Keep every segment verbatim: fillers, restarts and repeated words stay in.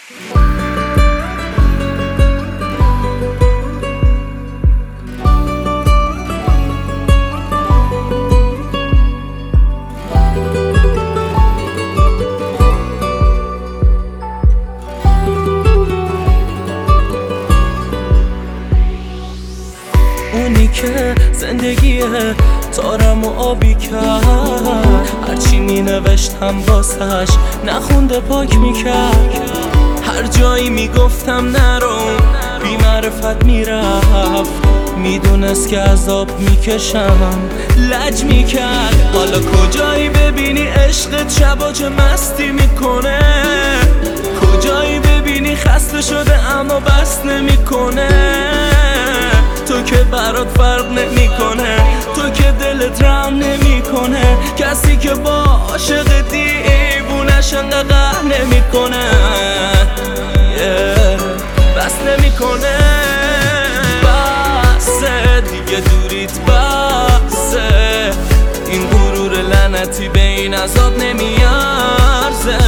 اونی که زندگیه تارم و آبی کرد، هرچی می نوشتم واسش نخونده پاک میکرد. هر جایی میگفتم نرو بی معرفت میرفت، میدونست که عذاب میکشم لج میکرد. حالا کجایی ببینی عشقت شبا چه مستی میکنه، کجایی ببینی خسته شده اما بس نمیکنه. تو که برات فرق نمیکنه، تو که دلت رحم نمیکنه، کسی که با عاشق دیوونش انقدر قهر نمیکنه yeah. بس نمیکنه، بسه دیگه دوریت بسه، این غرور لعنتی به این عذاب نمیارزه.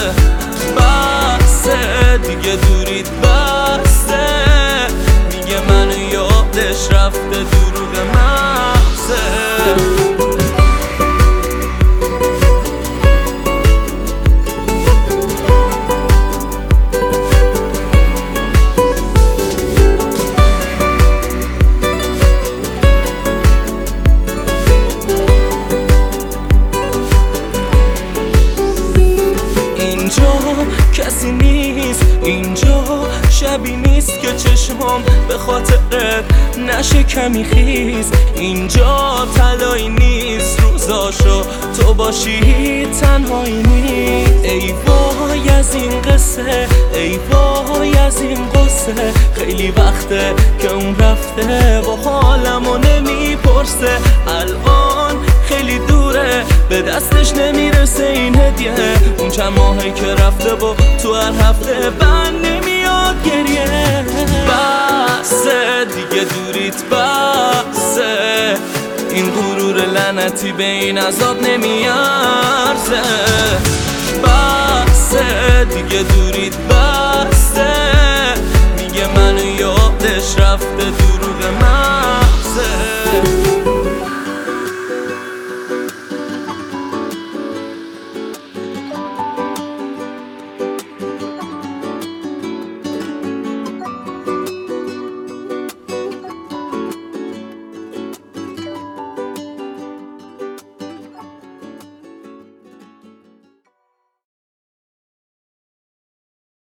بسه دیگه دوریت بسه، میگه منو یادش رفته دروغ محضه. کسی نیست اینجا، شبی نیست که چشمام به خاطرت نشه کمی خیز. اینجا طلایی نیست روزاشو تو باشی تنهایی نیست. ای وای از این قصه، ای وای از این قصه، خیلی وقته که اون رفته با حالمو نمیپرسه. الان خیلی دوره به دستش نمیرسه این هدیه، اون چند ماهی که رفته با تو هر هفته بند نمیاد گریه. بسه دیگه دوریت بسه، این غرور لعنتی به این عذاب نمیارزه. بسه دیگه دوریت بسه.